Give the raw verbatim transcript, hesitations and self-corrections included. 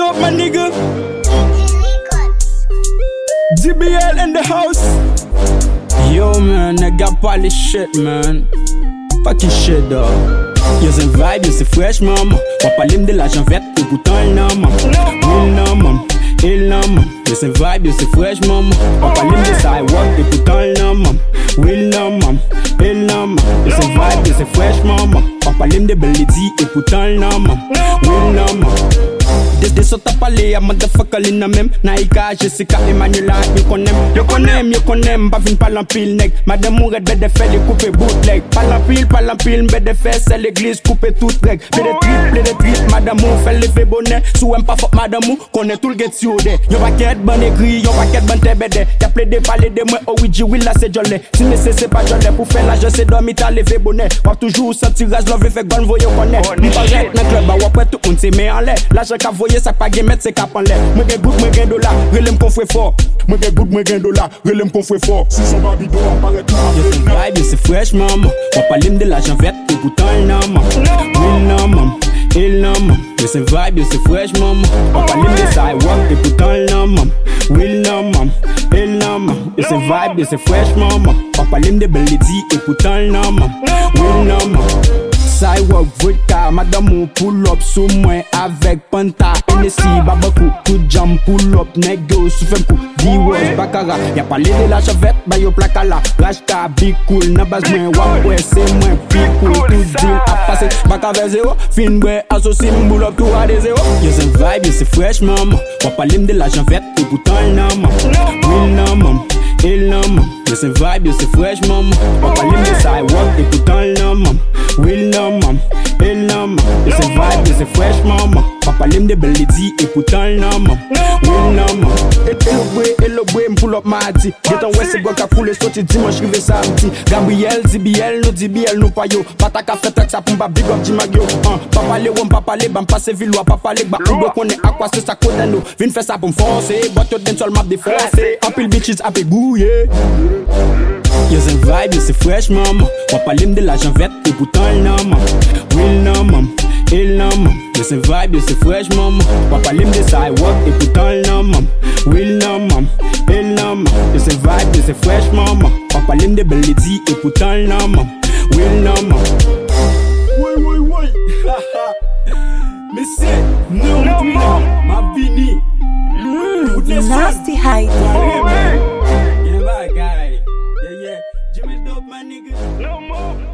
up, my nigga. D B L in the house. Yo, man, nigga, parle shit, man. Fucking shit, dog. Yo, c'est vibe, yo, c'est fresh, maman. On parle de l'argent vert, et pourtant il n'a maman. Il n'a maman, il n'a maman. Yo, c'est vibe, yo, c'est fresh, maman. On parle de sidewalk, et pourtant il n'a maman. Il n'a maman, il n'a maman. Yo, c'est vibe, yo, c'est fresh, maman. On parle de Beledi, et pourtant il n'a maman. Il n'a maman. Des sauts à parler à motherfucker l'ina même. Naïka, Jessica, Emmanuela, yo konem. Yo konem, yo konem, pas vin parler en pile nèg. Madame Mouret, bête de fait, les couper bootleg. Parle en pile, parle en pile, bête de fait, c'est l'église, couper toute règle. Bête de trip, bête de trip, madame Mou, fait lever bonnet. Sous un pas fuck madame Mou, connaît tout le get sur des. Yo paquet bon écrit, yo paquet bon te bête. Y'a plaidé parler de moi, oh oui, oui, là c'est jolé. Si nécessaire, c'est pas jolé, pour faire l'argent, c'est dormir, t'as levé bonnet. Pas toujours sentir rage, love, fait gon, voyez, connaît. Nous pas reste dans le club, bah, après tout, on s'est mis en l'air. L'argent qu'a voyé, ça pas game, mettre ses cap en l'air. Moi gen gout, moi gen dollar, relèm qu'on fait fort. Moi gen gout, moi gen dollar, relèm qu'on fait fort. Si son babido apparaît là. Yo c'est vibe, yo c'est fresh maman. On parle de l'argent vert, et pourtant il n'a maman. Il n'a maman, il n'a maman. Yo c'est vibe, yo c'est fresh maman. On parle de sidewalk, et pourtant il n'a maman. Il n'a maman, il n'a maman. Yo c'est vibe, yo c'est fresh maman. On parle de Beledi, et pourtant il n'a maman. Il n'a maman. Sidewalk, vodka, madame ou pull up sous moi avec Panta, Hennessy, Babakou, tout jam pull up, nègre sous femme coup, D-West, Baccara, y'a pas les de la chavette, bah yo placala, Rashta, big cool, n'a base moins, wapwe, c'est moins, big cool, tout deal à passer, Bacca vers zéro, fin ouais, associé, pull up, tout à des zéro. Yo c'est vibe, yo c'est fresh maman, on parle de l'argent vert, et pourtant il n'a maman, il n'a maman, il n'a maman. Yo c'est vibe, yo c'est fresh maman, on parle de sidewalk, et pourtant il n'a maman. Will no mom, will no mom. Yo c'est vibe, yo c'est fresh maman. Papa l'aime de Beledi et pourtant il no mom. Will no mom. Hello boy, hello boy, m'pull up mardi. Get on west, c'est quoi qu'a coulé, sorti dimanche, rive samedi. Gabriel, D B L, no D B L, no payo. Pata ka fait ça pour m'ba big up Jimagyo. Papa le wom, papa le bam, passe villois, papa le ba. Ou doit qu'on est à quoi c'est ça côté nous. Vin faire ça pour m'foncer, but yo den sol map défoncé. Apple bitches, apple gouye. Yo c'est vibe, yo c'est fresh maman. On parle de l'argent vert et pourtant il n'a maman. Will n'a maman, il n'a maman. Yo c'est vibe, yo c'est fresh maman. On parle de sidewalk et pourtant il n'a maman. Will n'a maman, il n'a maman. Yo c'est vibe, yo c'est fresh maman. On parle de Beledi et pourtant il n'a maman. Will n'a maman. Oui, oui, oui. Mais c'est non, non, ma vini. Nasty high. Oh, yeah, yeah. Jimmy Dope, my nigga. No more.